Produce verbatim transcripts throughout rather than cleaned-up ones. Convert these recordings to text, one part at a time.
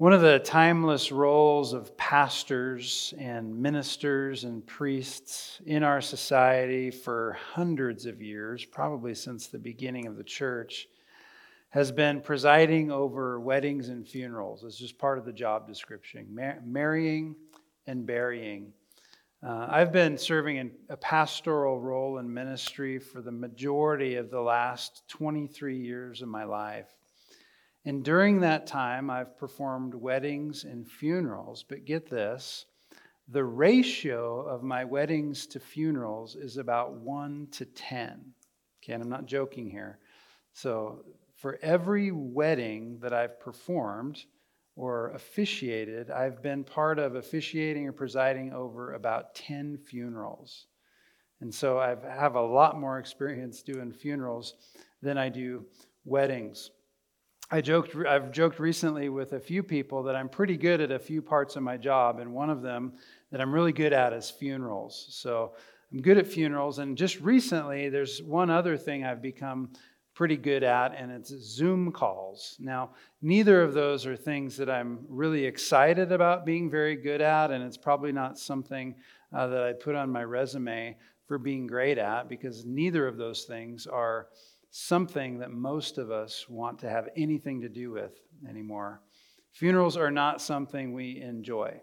One of the timeless roles of pastors and ministers and priests in our society for hundreds of years, probably since the beginning of the church, has been presiding over weddings and funerals. It's just part of the job description, mar- marrying and burying. Uh, I've been serving in a pastoral role in ministry for the majority of the last twenty-three years of my life. And during that time, I've performed weddings and funerals. But get this, the ratio of my weddings to funerals is about one to ten. Okay, and I'm not joking here. So for every wedding that I've performed or officiated, I've been part of officiating or presiding over about ten funerals. And so I have a lot more experience doing funerals than I do weddings. I joked, I've joked recently with a few people that I'm pretty good at a few parts of my job, and one of them that I'm really good at is funerals. So I'm good at funerals, and just recently there's one other thing I've become pretty good at, and it's Zoom calls. Now, neither of those are things that I'm really excited about being very good at, and it's probably not something uh, that I put on my resume for being great at, because neither of those things are something that most of us want to have anything to do with anymore. Funerals are not something we enjoy.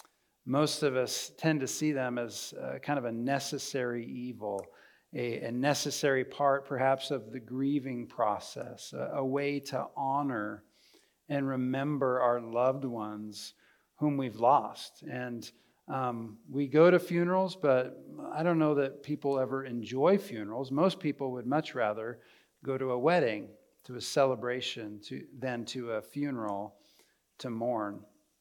Most of us tend to see them as uh, kind of a necessary evil, a, a necessary part perhaps of the grieving process, a, a way to honor and remember our loved ones whom we've lost. And um, we go to funerals, but I don't know that people ever enjoy funerals. Most people would much rather go to a wedding, to a celebration, to, than to a funeral to mourn.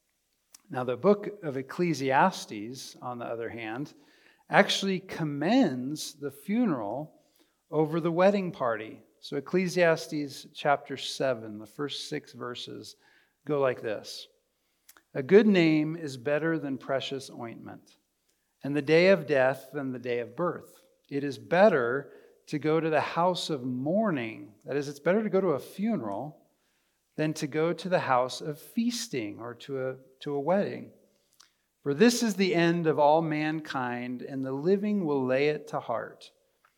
Now, the book of Ecclesiastes, on the other hand, actually commends the funeral over the wedding party. So Ecclesiastes chapter seven, the first six verses go like this. A good name is better than precious ointment, and the day of death than the day of birth. It is better to go to the house of mourning. That is, it's better to go to a funeral than to go to the house of feasting or to a, to a wedding. For this is the end of all mankind, and the living will lay it to heart.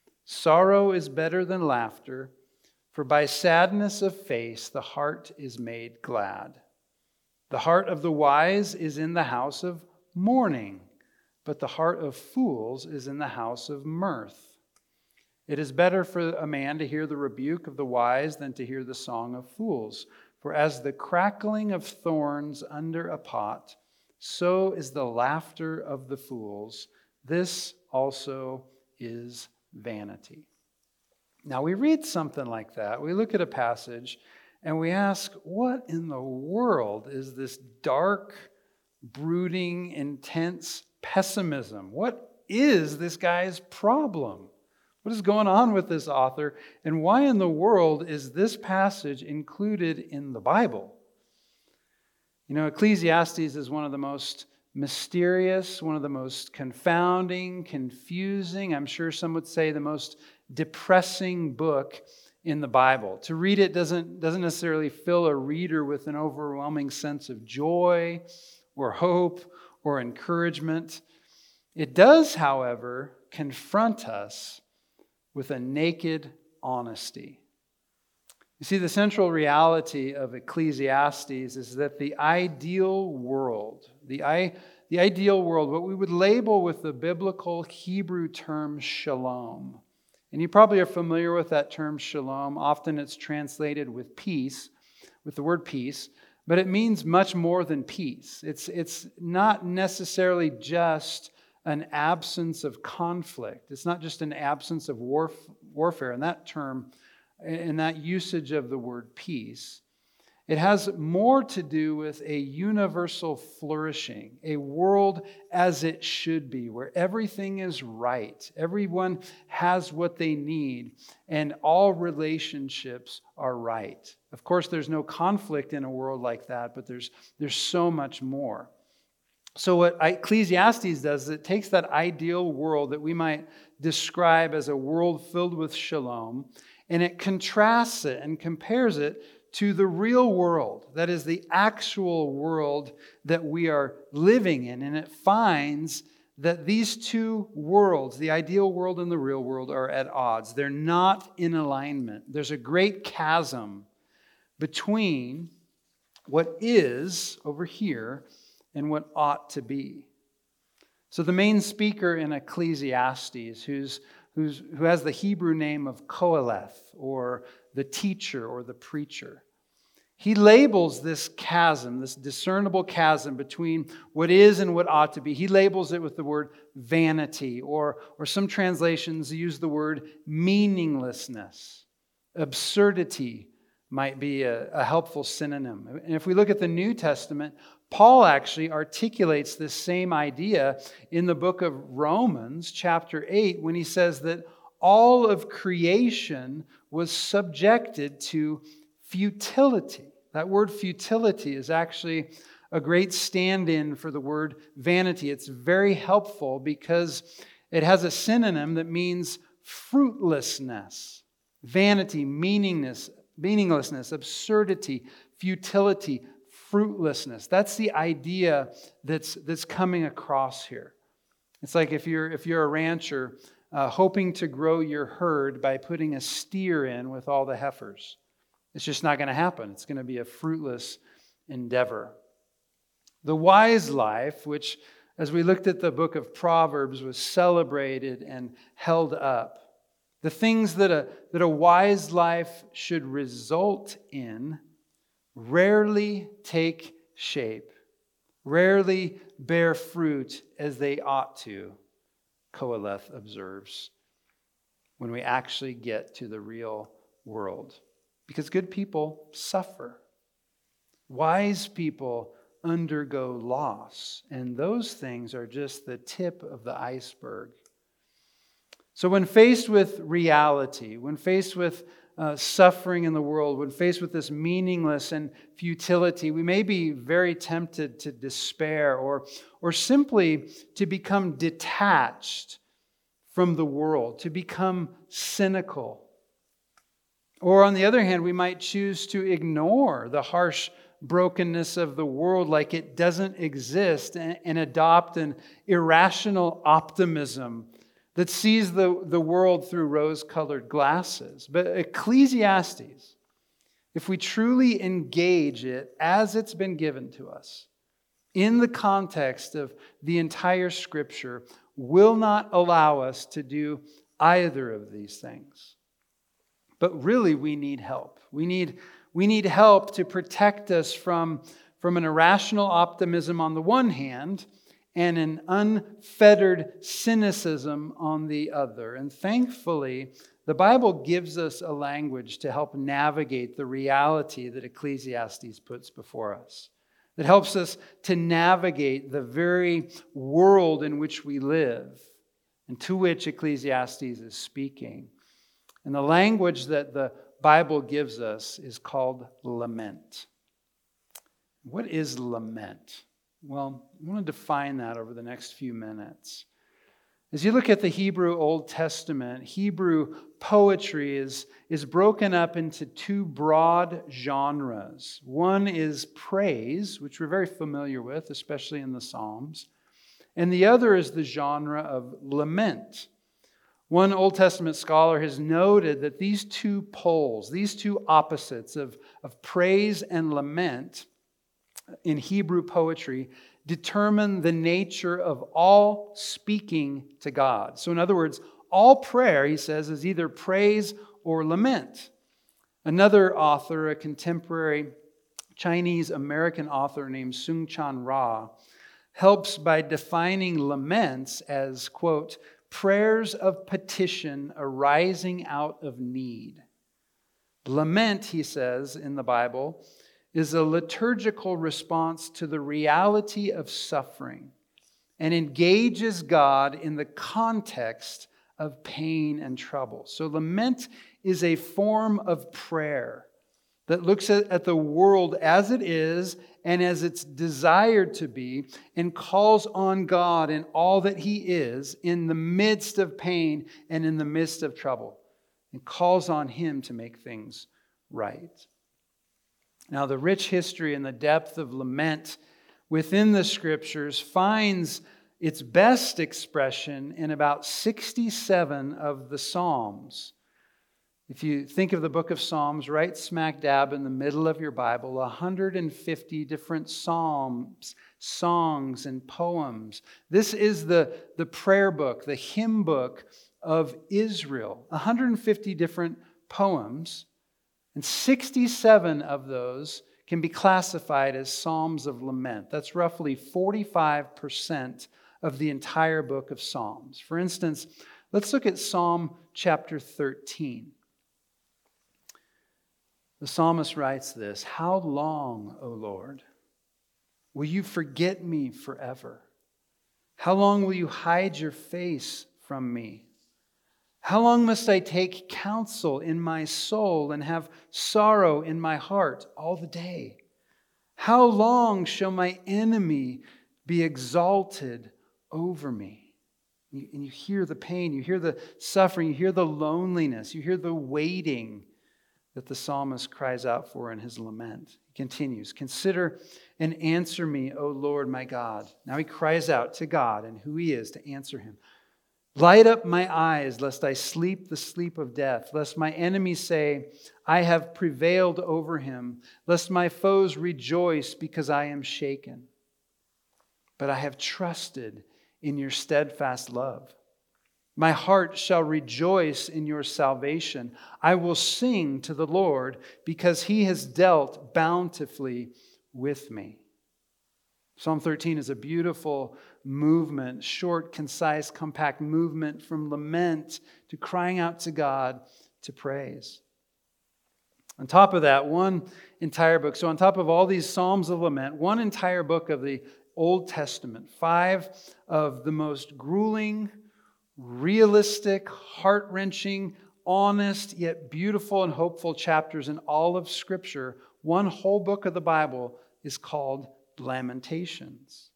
Sorrow is better than laughter, for by sadness of face the heart is made glad. The heart of the wise is in the house of mourning, but the heart of fools is in the house of mirth. It is better for a man to hear the rebuke of the wise than to hear the song of fools. For as the crackling of thorns under a pot, so is the laughter of the fools. This also is vanity. Now we read something like that. We look at a passage and we ask, what in the world is this dark, brooding, intense pessimism? What is this guy's problem? What is going on with this author, and why in the world is this passage included in the Bible? You know, Ecclesiastes is one of the most mysterious, one of the most confounding, confusing, I'm sure some would say the most depressing book in the Bible. To read it doesn't, doesn't necessarily fill a reader with an overwhelming sense of joy or hope or encouragement. It does, however, confront us with a naked honesty. You see, the central reality of Ecclesiastes is that the ideal world, the, I, the ideal world, what we would label with the biblical Hebrew term shalom. And you probably are familiar with that term shalom. Often it's translated with peace, with the word peace, but it means much more than peace. It's, it's not necessarily just an absence of conflict. It's not just an absence of warf- warfare in that term, in that usage of the word peace. It has more to do with a universal flourishing, a world as it should be, where everything is right, everyone has what they need, and all relationships are right. Of course, there's no conflict in a world like that, but there's, there's so much more. So what Ecclesiastes does is it takes that ideal world that we might describe as a world filled with shalom, and it contrasts it and compares it to the real world, that is the actual world that we are living in, and it finds that these two worlds, the ideal world and the real world, are at odds. They're not in alignment. There's a great chasm between what is over here and what ought to be. So the main speaker in Ecclesiastes, who's, who's, who has the Hebrew name of Qoheleth, or the teacher or the preacher, he labels this chasm, this discernible chasm between what is and what ought to be. He labels it with the word vanity, or, or some translations use the word meaninglessness. Absurdity might be a, a helpful synonym. And if we look at the New Testament, Paul actually articulates this same idea in the book of Romans, chapter eight, when he says that all of creation was subjected to futility. That word futility is actually a great stand-in for the word vanity. It's very helpful because it has a synonym that means fruitlessness. Vanity, meaninglessness, meaninglessness, absurdity, futility, fruitlessness. That's the idea that's, that's coming across here. It's like if you're, if you're a rancher uh, hoping to grow your herd by putting a steer in with all the heifers. It's just not going to happen. It's going to be a fruitless endeavor. The wise life, which, as we looked at the book of Proverbs, was celebrated and held up. The things that a, that a wise life should result in rarely take shape, rarely bear fruit as they ought to, Qoheleth observes, when we actually get to the real world. Because good people suffer. Wise people undergo loss. And those things are just the tip of the iceberg. So when faced with reality, when faced with uh, suffering in the world, when faced with this meaningless and futility, we may be very tempted to despair or, or simply to become detached from the world, to become cynical. Or on the other hand, we might choose to ignore the harsh brokenness of the world like it doesn't exist and, and adopt an irrational optimism that sees the, the world through rose-colored glasses. But Ecclesiastes, if we truly engage it as it's been given to us, in the context of the entire Scripture, will not allow us to do either of these things. But really, we need help. We need, we need help to protect us from, from an irrational optimism on the one hand and an unfettered cynicism on the other. And thankfully, the Bible gives us a language to help navigate the reality that Ecclesiastes puts before us. That helps us to navigate the very world in which we live and to which Ecclesiastes is speaking. And the language that the Bible gives us is called lament. What is lament? Well, I want to define that over the next few minutes. As you look at the Hebrew Old Testament, Hebrew poetry is, is broken up into two broad genres. One is praise, which we're very familiar with, especially in the Psalms. And the other is the genre of lament. One Old Testament scholar has noted that these two poles, these two opposites of, of praise and lament in Hebrew poetry determine the nature of all speaking to God. So in other words, all prayer, he says, is either praise or lament. Another author, a contemporary Chinese-American author named Soong-Chan Rah, helps by defining laments as, quote, prayers of petition arising out of need. Lament, he says in the Bible, is a liturgical response to the reality of suffering and engages God in the context of pain and trouble. So lament is a form of prayer that looks at, at the world as it is and as it's desired to be and calls on God in all that He is in the midst of pain and in the midst of trouble and calls on Him to make things right. Now, the rich history and the depth of lament within the Scriptures finds its best expression in about sixty-seven of the Psalms. If you think of the book of Psalms, right smack dab in the middle of your Bible, one hundred fifty different psalms, songs, and poems. This is the, the prayer book, the hymn book of Israel. one hundred fifty different poems, and sixty-seven of those can be classified as psalms of lament. That's roughly forty-five percent of the entire book of Psalms. For instance, let's look at Psalm chapter thirteen. The psalmist writes this, "How long, O Lord, will you forget me forever? How long will you hide your face from me? How long must I take counsel in my soul and have sorrow in my heart all the day? How long shall my enemy be exalted over me?" And you hear the pain, you hear the suffering, you hear the loneliness, you hear the waiting that the psalmist cries out for in his lament. He continues, "Consider and answer me, O Lord my God." Now he cries out to God and who he is to answer him. "Light up my eyes, lest I sleep the sleep of death, lest my enemies say, I have prevailed over him, lest my foes rejoice because I am shaken. But I have trusted in your steadfast love. My heart shall rejoice in your salvation. I will sing to the Lord because he has dealt bountifully with me." Psalm thirteen is a beautiful movement, short, concise, compact movement from lament to crying out to God to praise. On top of that, one entire book. So on top of all these Psalms of lament, one entire book of the Old Testament, five of the most grueling, realistic, heart-wrenching, honest, yet beautiful and hopeful chapters in all of Scripture. One whole book of the Bible is called Lamentations.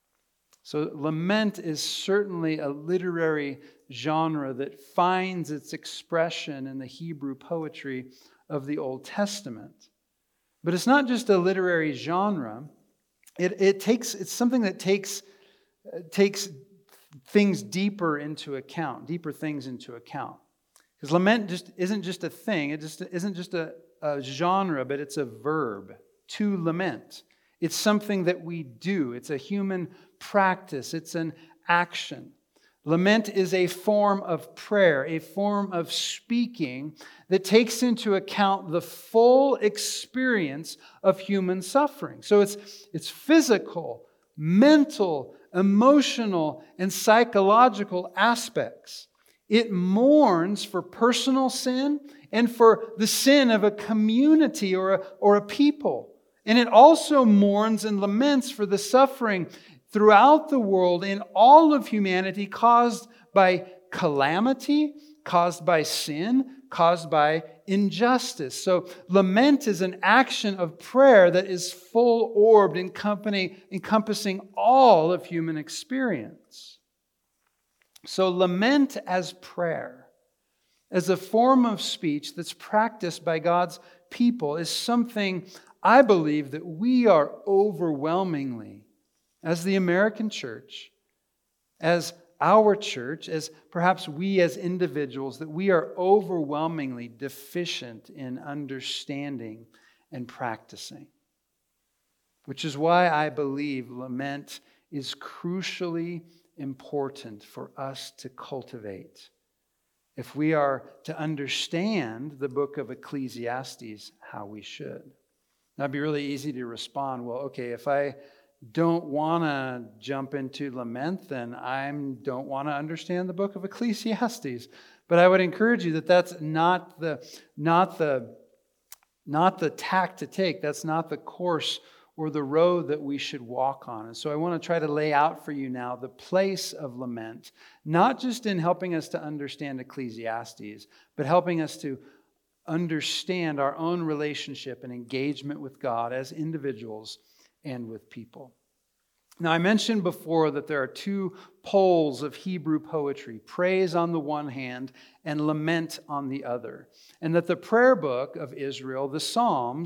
So lament is certainly a literary genre that finds its expression in the Hebrew poetry of the Old Testament. But it's not just a literary genre. It, it takes, it's something that takes, uh, takes things deeper into account, deeper things into account. Because lament just isn't just a thing, it just isn't just a, a genre, but it's a verb, to lament. It's something that we do. It's a human practice. It's an action. Lament is a form of prayer, a form of speaking that takes into account the full experience of human suffering. So it's, it's physical, mental, emotional, and psychological aspects. It mourns for personal sin and for the sin of a community or a, or a people. And it also mourns and laments for the suffering throughout the world in all of humanity caused by calamity, caused by sin, caused by injustice. So lament is an action of prayer that is full-orbed, encompassing all of human experience. So lament as prayer, as a form of speech that's practiced by God's people, is something I believe that we are overwhelmingly, as the American church, as our church, as perhaps we as individuals, that we are overwhelmingly deficient in understanding and practicing. Which is why I believe lament is crucially important for us to cultivate if we are to understand the book of Ecclesiastes how we should. Now, it'd be really easy to respond, well, okay, if I don't want to jump into lament, then I don't want to understand the book of Ecclesiastes. But I would encourage you that that's not the, not the, not the tack to take. That's not the course or the road that we should walk on. And so I want to try to lay out for you now the place of lament, not just in helping us to understand Ecclesiastes, but helping us to understand our own relationship and engagement with God as individuals and with people. Now, I mentioned before that there are two poles of Hebrew poetry, praise on the one hand and lament on the other. And that the prayer book of Israel, the Psalms,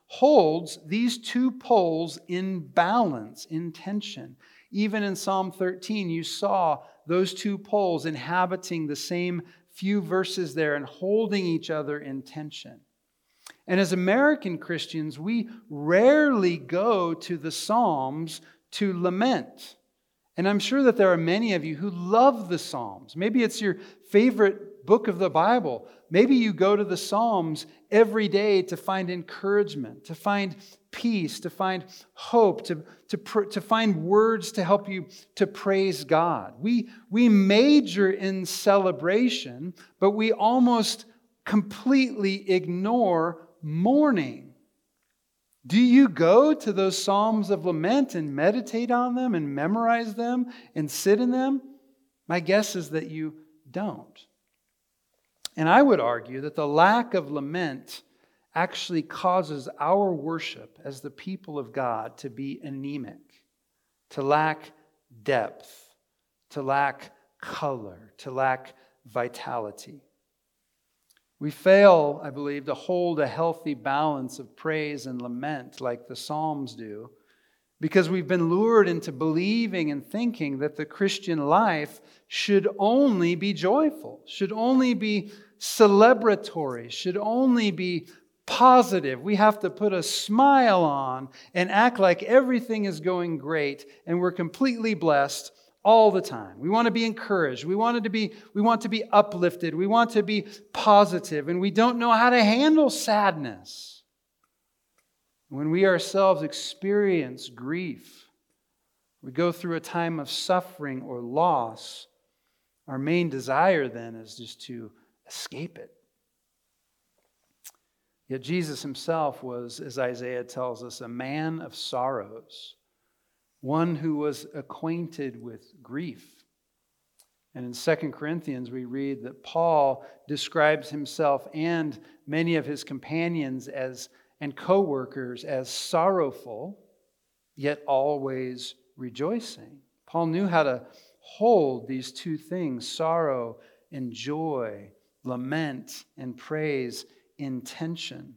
holds these two poles in balance, in tension. Even in Psalm thirteen, you saw those two poles inhabiting the same few verses there and holding each other in tension. And as American Christians, we rarely go to the Psalms to lament. And I'm sure that there are many of you who love the Psalms. Maybe it's your favorite book of the Bible. Maybe you go to the Psalms every day to find encouragement, to find peace, to find hope, to, to, to find words to help you to praise God. We, we major in celebration, but we almost completely ignore mourning. Do you go to those Psalms of lament and meditate on them and memorize them and sit in them? My guess is that you don't. And I would argue that the lack of lament actually causes our worship as the people of God to be anemic, to lack depth, to lack color, to lack vitality. We fail, I believe, to hold a healthy balance of praise and lament like the Psalms do, because we've been lured into believing and thinking that the Christian life should only be joyful, should only be celebratory, should only be positive. We have to put a smile on and act like everything is going great and we're completely blessed all the time. We want to be encouraged. We want to be, we want to be uplifted. We want to be positive, and we don't know how to handle sadness. When we ourselves experience grief, we go through a time of suffering or loss, our main desire then is just to escape it. Yet Jesus himself was, as Isaiah tells us, a man of sorrows, one who was acquainted with grief. And in Second Corinthians, we read that Paul describes himself and many of his companions as and co-workers as sorrowful, yet always rejoicing. Paul knew how to hold these two things, sorrow and joy, lament and praise, in tension.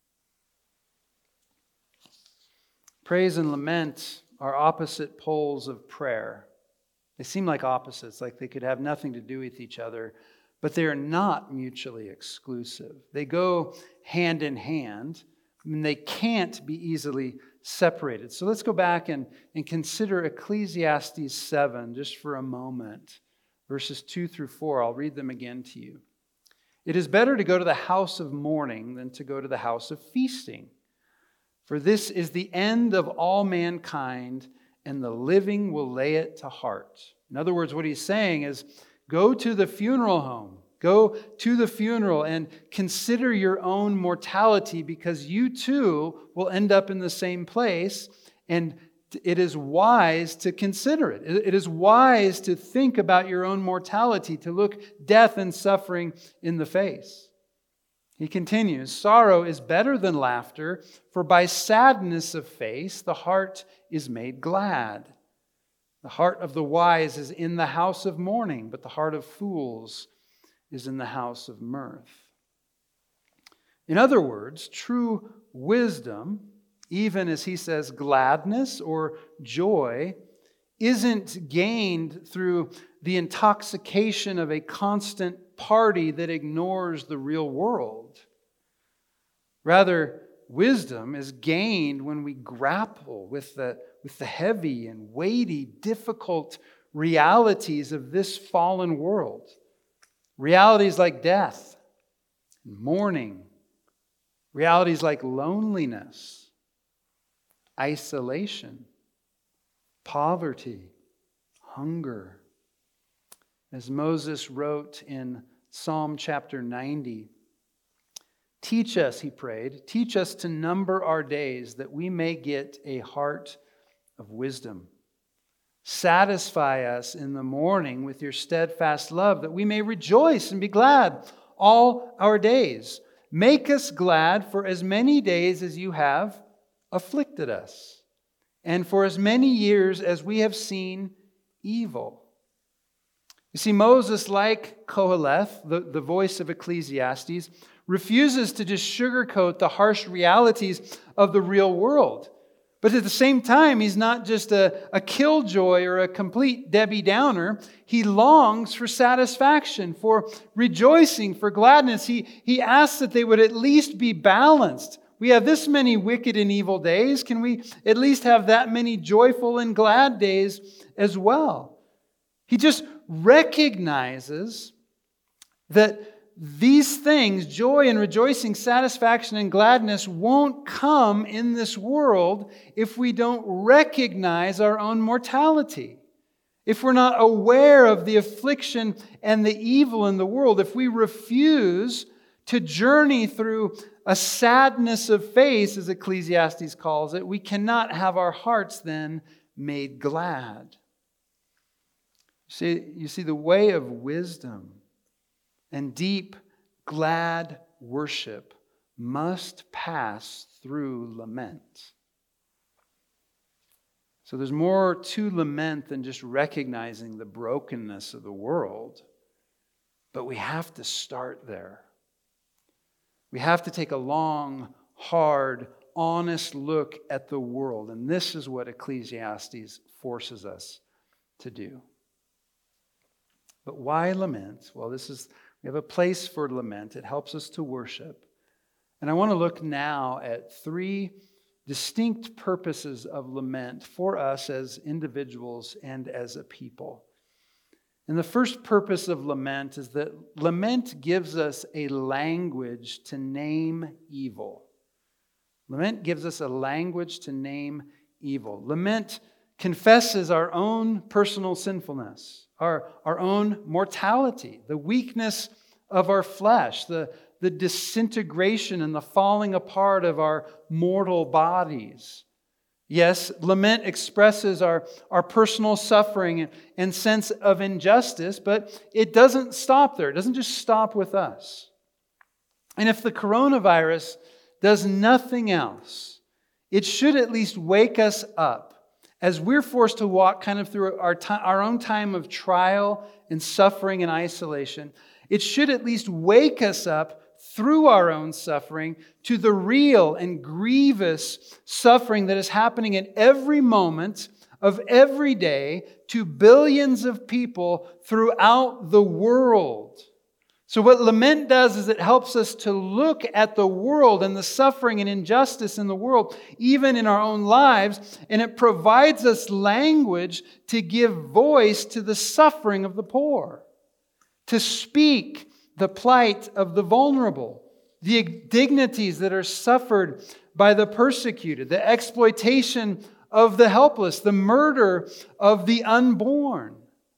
Praise and lament are opposite poles of prayer. They seem like opposites, like they could have nothing to do with each other, but they are not mutually exclusive. They go hand in hand, and they can't be easily separated. So let's go back and, and consider Ecclesiastes seven just for a moment. Verses two through four, I'll read them again to you. It is better to go to the house of mourning than to go to the house of feasting. For this is the end of all mankind, and the living will lay it to heart. In other words, what he's saying is, go to the funeral home. Go to the funeral and consider your own mortality, because you too will end up in the same place, and it is wise to consider it. It is wise to think about your own mortality, to look death and suffering in the face. He continues, sorrow is better than laughter, for by sadness of face the heart is made glad. The heart of the wise is in the house of mourning, but the heart of fools is in the house of mirth. In other words, true wisdom, even as he says gladness or joy, isn't gained through the intoxication of a constant party that ignores the real world. Rather, wisdom is gained when we grapple with the, with the heavy and weighty, difficult realities of this fallen world. Realities like death, mourning, realities like loneliness, isolation, poverty, hunger. As Moses wrote in Psalm chapter ninety, teach us, he prayed, teach us to number our days that we may get a heart of wisdom. Satisfy us in the morning with your steadfast love, that we may rejoice and be glad all our days. Make us glad for as many days as you have afflicted us, and for as many years as we have seen evil. You see, Moses, like Koheleth, the, the voice of Ecclesiastes, refuses to just sugarcoat the harsh realities of the real world. But at the same time, he's not just a, a killjoy or a complete Debbie Downer. He longs for satisfaction, for rejoicing, for gladness. He, he asks that they would at least be balanced. We have this many wicked and evil days. Can we at least have that many joyful and glad days as well? He just recognizes that these things, joy and rejoicing, satisfaction and gladness, won't come in this world if we don't recognize our own mortality. If we're not aware of the affliction and the evil in the world, if we refuse to journey through a sadness of face, as Ecclesiastes calls it, we cannot have our hearts then made glad. See, you see, the way of wisdom and deep, glad worship must pass through lament. So there's more to lament than just recognizing the brokenness of the world, but we have to start there. We have to take a long, hard, honest look at the world, and this is what Ecclesiastes forces us to do. But why lament? Well, this is We have a place for lament. It helps us to worship. And I want to look now at three distinct purposes of lament for us as individuals and as a people. And the first purpose of lament is that lament gives us a language to name evil. Lament gives us a language to name evil. Lament confesses our own personal sinfulness, our, our own mortality, the weakness of our flesh, the, the disintegration and the falling apart of our mortal bodies. Yes, lament expresses our, our personal suffering and, and sense of injustice, but it doesn't stop there. It doesn't just stop with us. And if the coronavirus does nothing else, it should at least wake us up as we're forced to walk kind of through our, time, our own time of trial and suffering and isolation. It should at least wake us up through our own suffering to the real and grievous suffering that is happening at every moment of every day to billions of people throughout the world. So what lament does is it helps us to look at the world and the suffering and injustice in the world, even in our own lives, and it provides us language to give voice to the suffering of the poor, to speak the plight of the vulnerable, the indignities that are suffered by the persecuted, the exploitation of the helpless, the murder of the unborn.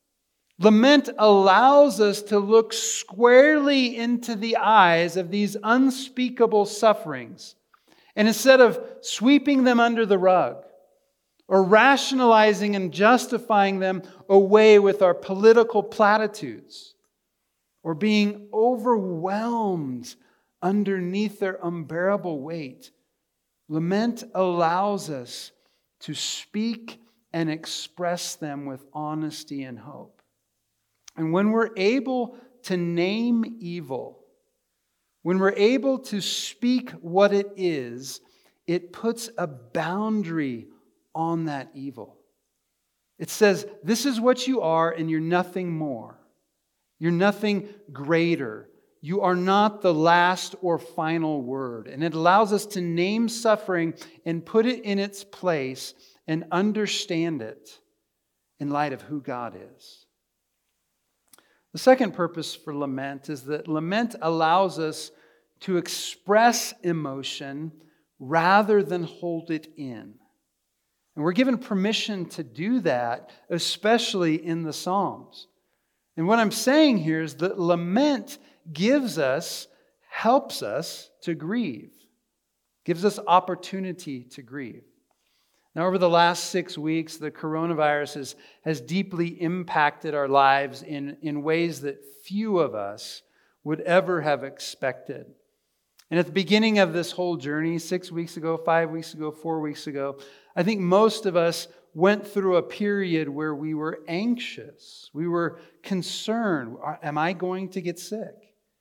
Lament allows us to look squarely into the eyes of these unspeakable sufferings. And instead of sweeping them under the rug or rationalizing and justifying them away with our political platitudes or being overwhelmed underneath their unbearable weight, lament allows us to speak and express them with honesty and hope. And when we're able to name evil, when we're able to speak what it is, it puts a boundary on that evil. It says, this is what you are and you're nothing more. You're nothing greater. You are not the last or final word. And it allows us to name suffering and put it in its place and understand it in light of who God is. The second purpose for lament is that lament allows us to express emotion rather than hold it in. And we're given permission to do that, especially in the Psalms. And what I'm saying here is that lament gives us, helps us to grieve, gives us opportunity to grieve. Now, over the last six weeks, the coronavirus has, has deeply impacted our lives in, in ways that few of us would ever have expected. And at the beginning of this whole journey, six weeks ago, five weeks ago, four weeks ago, I think most of us went through a period where we were anxious. We were concerned. Am I going to get sick?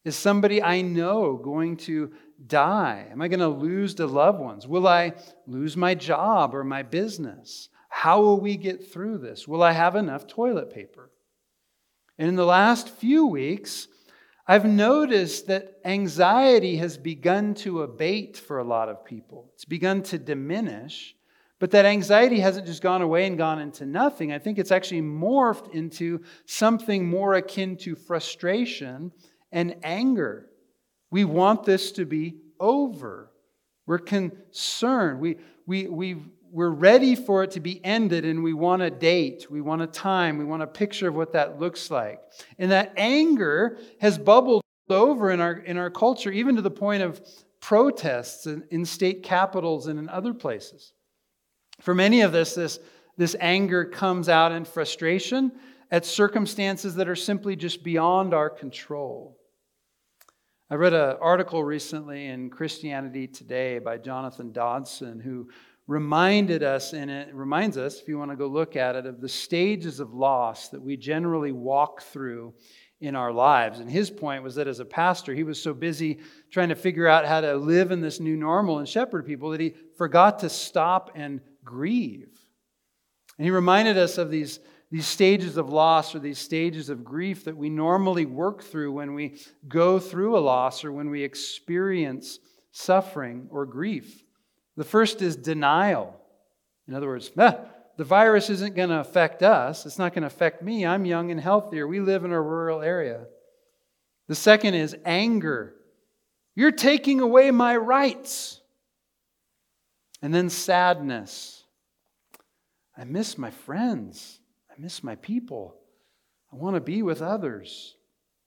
Is somebody I know going to die? Am I going to lose the loved ones? Will I lose my job or my business? How will we get through this? Will I have enough toilet paper? And in the last few weeks, I've noticed that anxiety has begun to abate for a lot of people. It's begun to diminish, but that anxiety hasn't just gone away and gone into nothing. I think it's actually morphed into something more akin to frustration and anger. We want this to be over. We're concerned. We, we, we, we're ready for it to be ended, and we want a date. We want a time. We want a picture of what that looks like. And that anger has bubbled over in our, in our culture, even to the point of protests in, in state capitals and in other places. For many of us, this, this anger comes out in frustration at circumstances that are simply just beyond our control. I read an article recently in Christianity Today by Jonathan Dodson, who reminded us, and it reminds us, if you want to go look at it, of the stages of loss that we generally walk through in our lives. And his point was that as a pastor, he was so busy trying to figure out how to live in this new normal and shepherd people that he forgot to stop and grieve. And he reminded us of these These stages of loss or these stages of grief that we normally work through when we go through a loss or when we experience suffering or grief. The first is denial. In other words, ah, the virus isn't going to affect us. It's not going to affect me. I'm young and healthier. We live in a rural area. The second is anger. You're taking away my rights. And then sadness. I miss my friends. I miss my people. I want to be with others.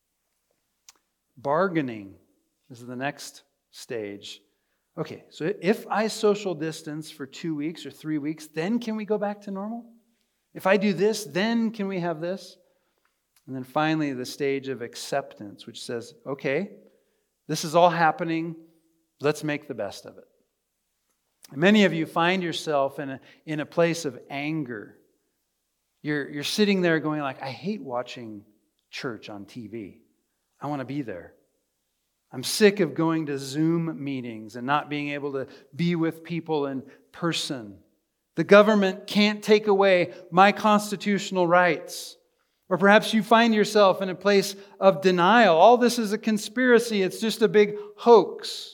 Bargaining is the next stage. Okay, so if I social distance for two weeks or three weeks, then can we go back to normal? If I do this, then can we have this? And then finally, the stage of acceptance, which says, okay, this is all happening. Let's make the best of it. Many of you find yourself in a, in a place of anger. You're, you're sitting there going like, I hate watching church on T V. I want to be there. I'm sick of going to Zoom meetings and not being able to be with people in person. The government can't take away my constitutional rights. Or perhaps you find yourself in a place of denial. All this is a conspiracy. It's just a big hoax.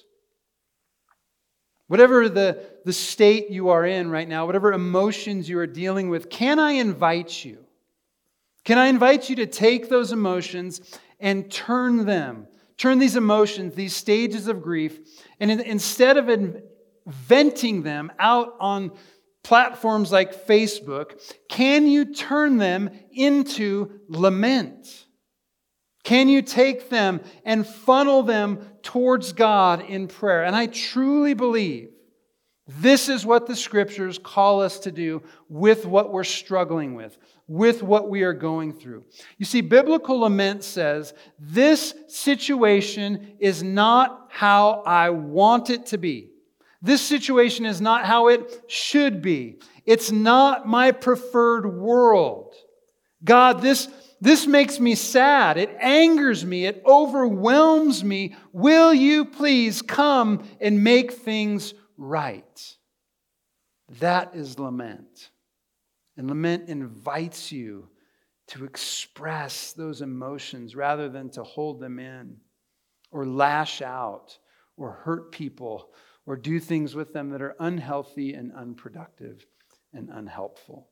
Whatever the, the state you are in right now, whatever emotions you are dealing with, can I invite you? Can I invite you to take those emotions and turn them, turn these emotions, these stages of grief, and in, instead of in, venting them out on platforms like Facebook, can you turn them into lament? Can you take them and funnel them towards God in prayer? And I truly believe this is what the Scriptures call us to do with what we're struggling with, with what we are going through. You see, biblical lament says, this situation is not how I want it to be. This situation is not how it should be. It's not my preferred world. God, this This makes me sad. It angers me. It overwhelms me. Will you please come and make things right? That is lament. And lament invites you to express those emotions rather than to hold them in or lash out or hurt people or do things with them that are unhealthy and unproductive and unhelpful.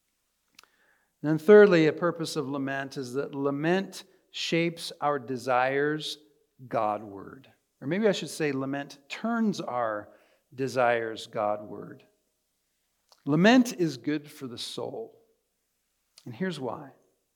And then thirdly, a purpose of lament is that lament shapes our desires Godward. Or maybe I should say lament turns our desires Godward. Lament is good for the soul. And here's why.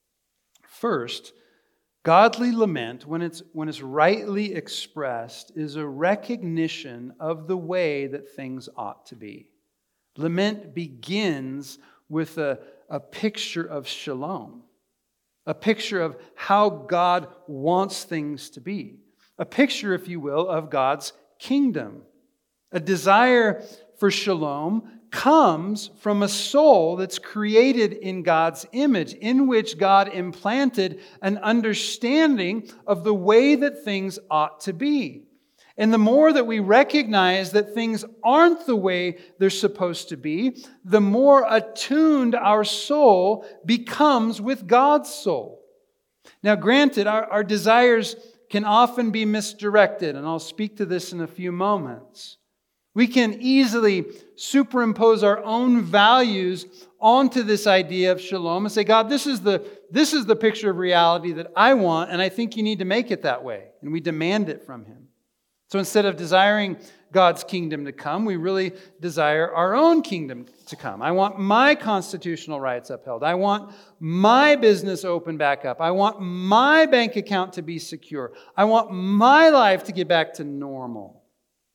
First, godly lament, when it's, when it's rightly expressed, is a recognition of the way that things ought to be. Lament begins with a A picture of shalom, a picture of how God wants things to be, a picture, if you will, of God's kingdom. A desire for shalom comes from a soul that's created in God's image, in which God implanted an understanding of the way that things ought to be. And the more that we recognize that things aren't the way they're supposed to be, the more attuned our soul becomes with God's soul. Now, granted, our, our desires can often be misdirected, and I'll speak to this in a few moments. We can easily superimpose our own values onto this idea of shalom and say, God, this is the, this is the picture of reality that I want, and I think you need to make it that way. And we demand it from Him. So instead of desiring God's kingdom to come, we really desire our own kingdom to come. I want my constitutional rights upheld. I want my business opened back up. I want my bank account to be secure. I want my life to get back to normal.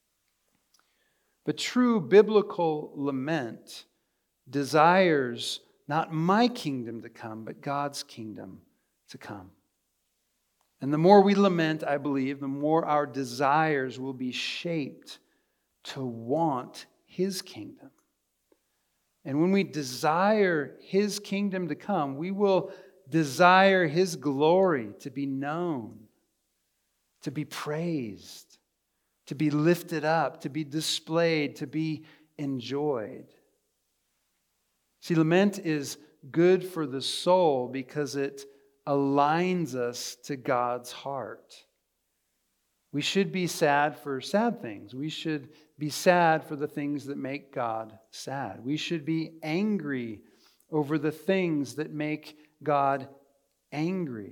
But true biblical lament desires not my kingdom to come, but God's kingdom to come. And the more we lament, I believe, the more our desires will be shaped to want His kingdom. And when we desire His kingdom to come, we will desire His glory to be known, to be praised, to be lifted up, to be displayed, to be enjoyed. See, lament is good for the soul because it aligns us to God's heart. We should be sad for sad things. We should be sad for the things that make God sad. We should be angry over the things that make God angry.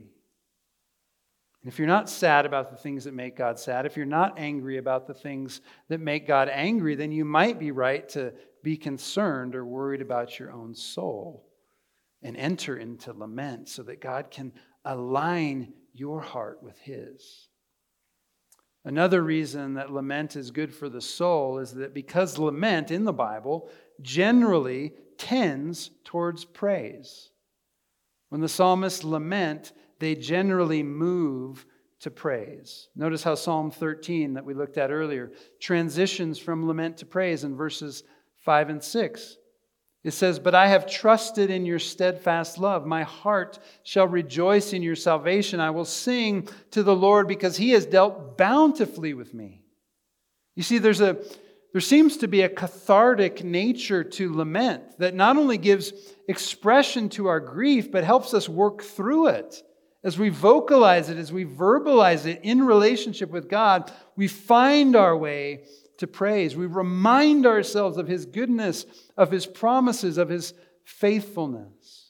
And if you're not sad about the things that make God sad, if you're not angry about the things that make God angry, then you might be right to be concerned or worried about your own soul and enter into lament so that God can align your heart with His. Another reason that lament is good for the soul is that because lament in the Bible generally tends towards praise. When the psalmists lament, they generally move to praise. Notice how Psalm thirteen that we looked at earlier transitions from lament to praise in verses five and six. It says, "But I have trusted in your steadfast love. My heart shall rejoice in your salvation. I will sing to the Lord because He has dealt bountifully with me." You see, there's a there seems to be a cathartic nature to lament that not only gives expression to our grief, but helps us work through it. As we vocalize it, as we verbalize it in relationship with God, we find our way to praise. We remind ourselves of His goodness, of His promises, of His faithfulness.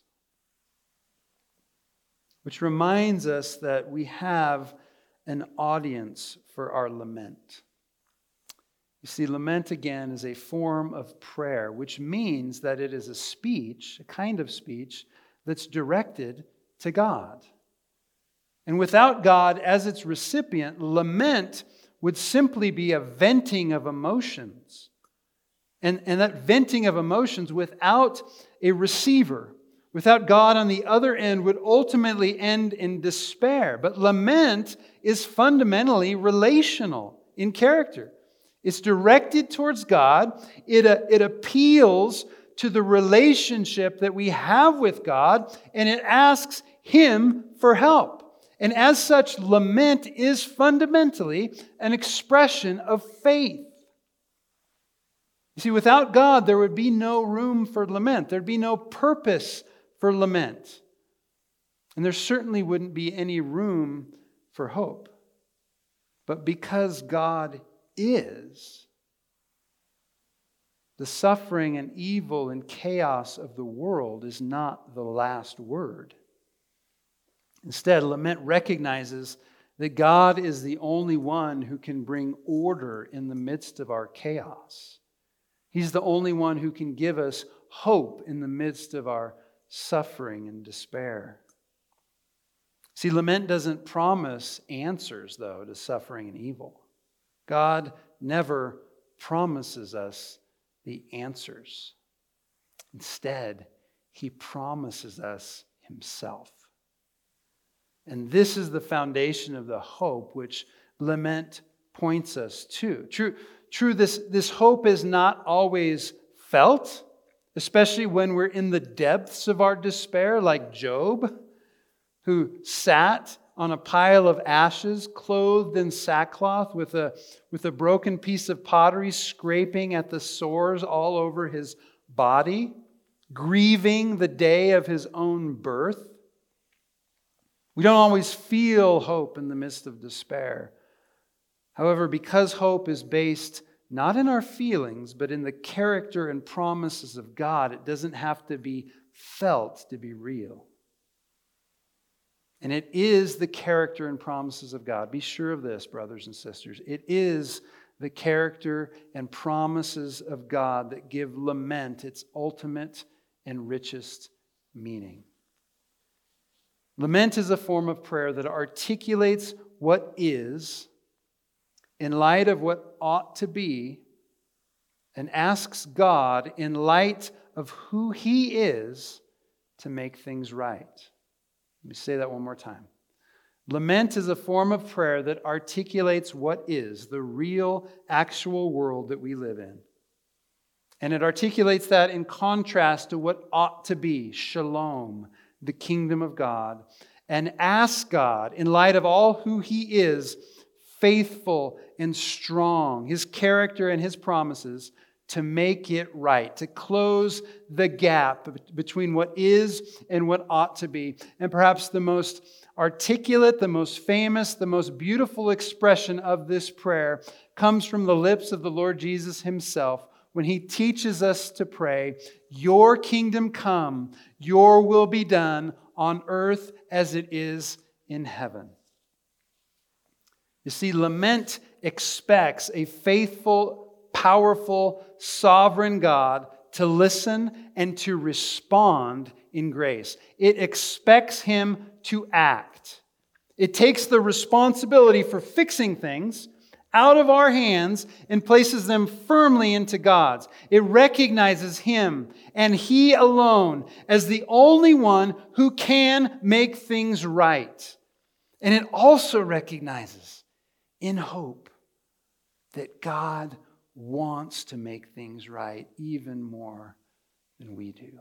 Which reminds us that we have an audience for our lament. You see, lament again is a form of prayer, which means that it is a speech, a kind of speech, that's directed to God. And without God as its recipient, lament would simply be a venting of emotions. And, and that venting of emotions without a receiver, without God on the other end, would ultimately end in despair. But lament is fundamentally relational in character. It's directed towards God. It, uh, it appeals to the relationship that we have with God, and it asks Him for help. And as such, lament is fundamentally an expression of faith. You see, without God, there would be no room for lament. There'd be no purpose for lament. And there certainly wouldn't be any room for hope. But because God is, the suffering and evil and chaos of the world is not the last word. Instead, lament recognizes that God is the only one who can bring order in the midst of our chaos. He's the only one who can give us hope in the midst of our suffering and despair. See, lament doesn't promise answers, though, to suffering and evil. God never promises us the answers. Instead, He promises us Himself. And this is the foundation of the hope which lament points us to. True, true this, this hope is not always felt, especially when we're in the depths of our despair, like Job, who sat on a pile of ashes, clothed in sackcloth, with a, with a broken piece of pottery scraping at the sores all over his body, grieving the day of his own birth. We don't always feel hope in the midst of despair. However, because hope is based not in our feelings, but in the character and promises of God, it doesn't have to be felt to be real. And it is the character and promises of God. Be sure of this, brothers and sisters. It is the character and promises of God that give lament its ultimate and richest meaning. Lament is a form of prayer that articulates what is in light of what ought to be, and asks God, in light of who He is, to make things right. Let me say that one more time. Lament is a form of prayer that articulates what is, the real, actual world that we live in. And it articulates that in contrast to what ought to be, shalom, the kingdom of God, and asks God, in light of all who He is, faithful and strong, His character and His promises, to make it right, to close the gap between what is and what ought to be. And perhaps the most articulate, the most famous, the most beautiful expression of this prayer comes from the lips of the Lord Jesus Himself when He teaches us to pray, "Your kingdom come, your will be done on earth as it is in heaven." You see, lament expects a faithful, powerful, sovereign God to listen and to respond in grace. It expects Him to act. It takes the responsibility for fixing things out of our hands and places them firmly into God's. It recognizes Him and He alone as the only one who can make things right. And it also recognizes in hope that God wants to make things right even more than we do.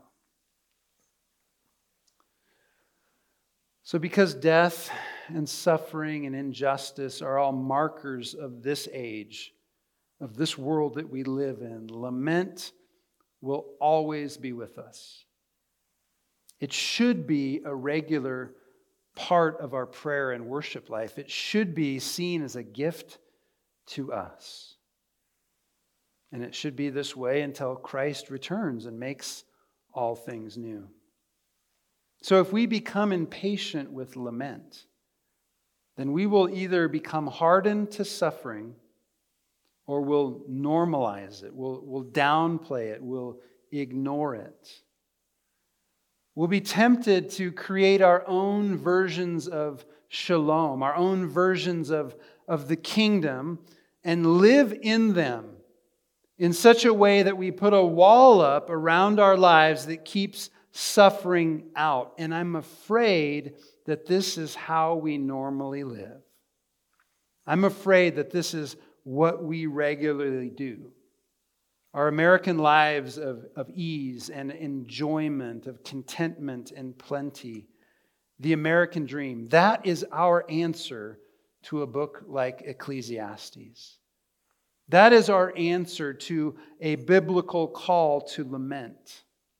So because death and suffering and injustice are all markers of this age, of this world that we live in, lament will always be with us. It should be a regular part of our prayer and worship life. It should be seen as a gift to us. And it should be this way until Christ returns and makes all things new. So if we become impatient with lament, then we will either become hardened to suffering or we'll normalize it, we'll, we'll downplay it, we'll ignore it. We'll be tempted to create our own versions of shalom, our own versions of, of the kingdom, and live in them in such a way that we put a wall up around our lives that keeps suffering out. And I'm afraid that this is how we normally live. I'm afraid that this is what we regularly do. Our American lives of, of ease and enjoyment, of contentment and plenty, the American dream, that is our answer to a book like Ecclesiastes. That is our answer to a biblical call to lament.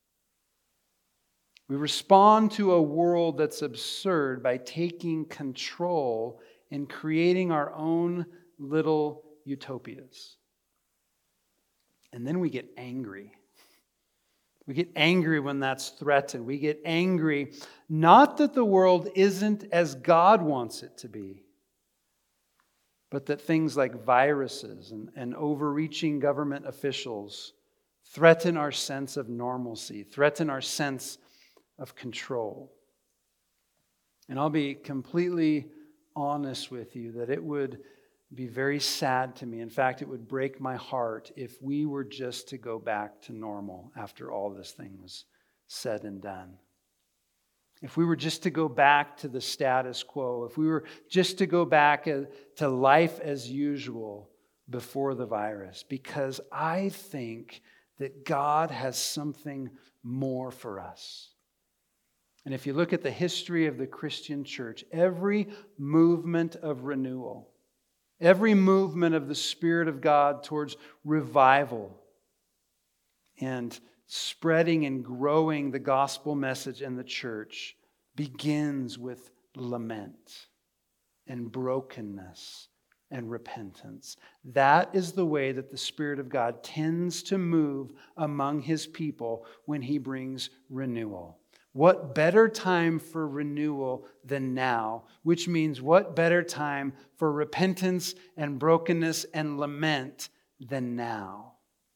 We respond to a world that's absurd by taking control and creating our own little utopias. And then we get angry. We get angry when that's threatened. We get angry, not that the world isn't as God wants it to be, but that things like viruses and, and overreaching government officials threaten our sense of normalcy, threaten our sense of control. And I'll be completely honest with you that it would be very sad to me. In fact, it would break my heart if we were just to go back to normal after all this thing was said and done. If we were just to go back to the status quo, if we were just to go back to life as usual before the virus, because I think that God has something more for us. And if you look at the history of the Christian church, every movement of renewal, every movement of the Spirit of God towards revival and spreading and growing the gospel message in the church begins with lament and brokenness and repentance. That is the way that the Spirit of God tends to move among His people when He brings renewal. What better time for renewal than now? Which means what better time for repentance and brokenness and lament than now?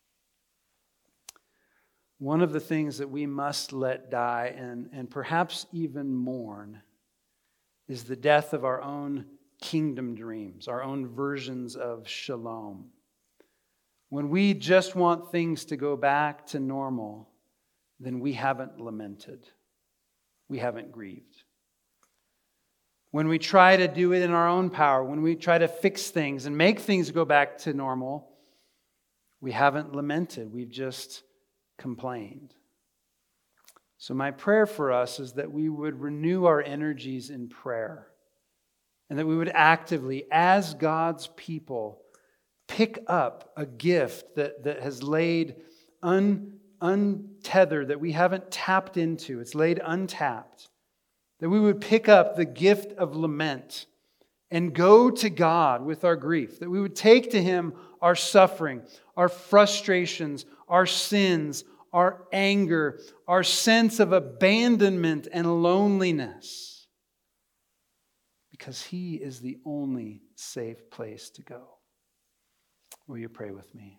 One of the things that we must let die and, and perhaps even mourn is the death of our own kingdom dreams, our own versions of shalom. When we just want things to go back to normal, then we haven't lamented. We haven't grieved. When we try to do it in our own power, when we try to fix things and make things go back to normal, we haven't lamented. We've just complained. So my prayer for us is that we would renew our energies in prayer and that we would actively, as God's people, pick up a gift that, that has laid un, untethered, that we haven't tapped into. It's laid untapped. That we would pick up the gift of lament and go to God with our grief. That we would take to Him our suffering, our frustrations, our sins, our anger, our sense of abandonment and loneliness. Because He is the only safe place to go. Will you pray with me?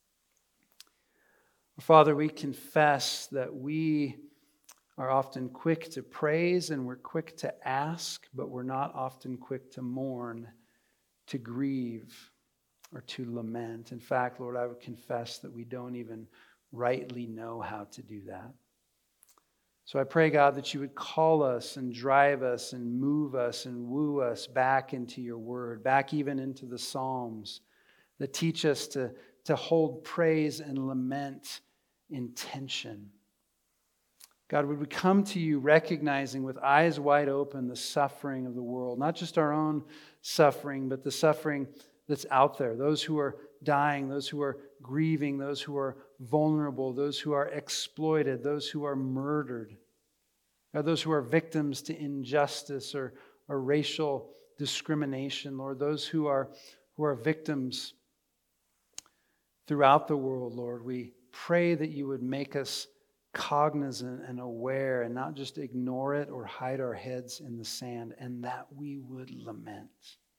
Father, we confess that we are often quick to praise and we're quick to ask, but we're not often quick to mourn, to grieve, or to lament. In fact, Lord, I would confess that we don't even rightly know how to do that. So I pray, God, that you would call us and drive us and move us and woo us back into your word, back even into the Psalms that teach us to, to hold praise and lament in tension. God, would we come to you recognizing with eyes wide open the suffering of the world, not just our own suffering, but the suffering that's out there, those who are dying, those who are grieving, those who are vulnerable, those who are exploited, those who are murdered, God, those who are victims to injustice or, or racial discrimination, Lord, those who are, who are victims throughout the world, Lord. We pray that you would make us cognizant and aware and not just ignore it or hide our heads in the sand, and that we would lament.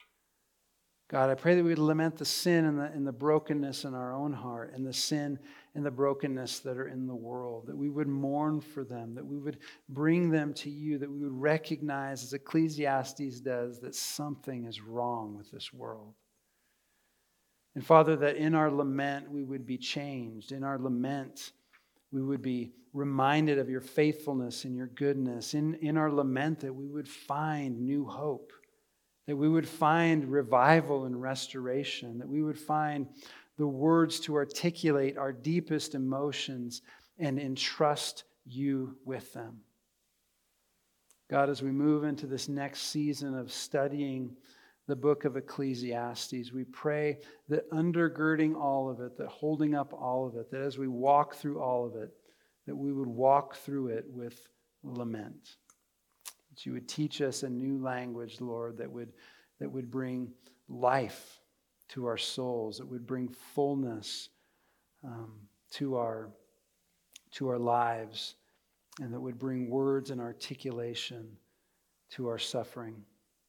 God, I pray that we would lament the sin and the, and the brokenness in our own heart and the sin and the brokenness that are in the world, that we would mourn for them, that we would bring them to you, that we would recognize, as Ecclesiastes does, that something is wrong with this world. And Father, that in our lament we would be changed. In our lament we would be reminded of your faithfulness and your goodness. In, in our lament that we would find new hope. That we would find revival and restoration. That we would find the words to articulate our deepest emotions and entrust you with them. God, as we move into this next season of studying the book of Ecclesiastes, we pray that undergirding all of it, that holding up all of it, that as we walk through all of it, that we would walk through it with lament. That you would teach us a new language, Lord, that would, that would bring life to our souls, that would bring fullness um, to our, to our lives, and that would bring words and articulation to our suffering.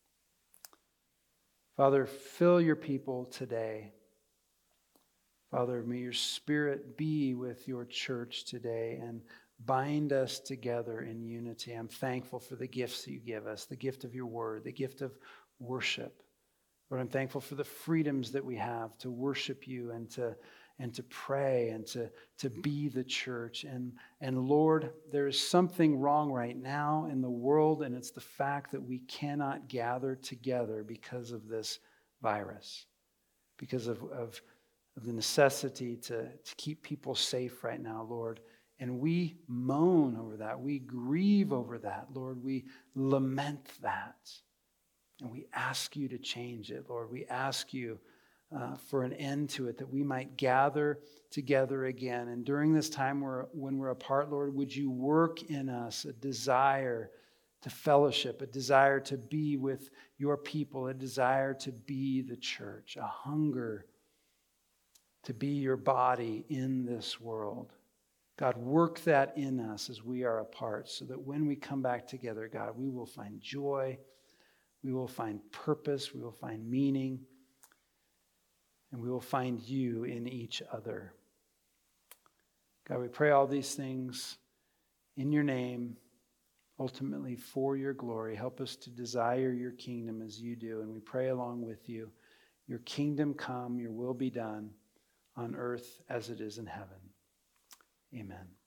Father, fill your people today. Father, may your Spirit be with your church today and bind us together in unity. I'm thankful for the gifts that you give us, the gift of your word, the gift of worship. Lord, I'm thankful for the freedoms that we have to worship you and to, and to pray and to, to be the church. And, and Lord, there is something wrong right now in the world, and it's the fact that we cannot gather together because of this virus, because of, of of the necessity to, to keep people safe right now, Lord. And we moan over that. We grieve over that, Lord. We lament that. And we ask you to change it, Lord. We ask you uh, for an end to it, that we might gather together again. And during this time we're, when we're apart, Lord, would you work in us a desire to fellowship, a desire to be with your people, a desire to be the church, a hunger to be your body in this world. God, work that in us as we are apart, so that when we come back together, God, we will find joy, we will find purpose, we will find meaning, and we will find you in each other. God, we pray all these things in your name, ultimately for your glory. Help us to desire your kingdom as you do, and we pray along with you. Your kingdom come, your will be done on earth as it is in heaven. Amen.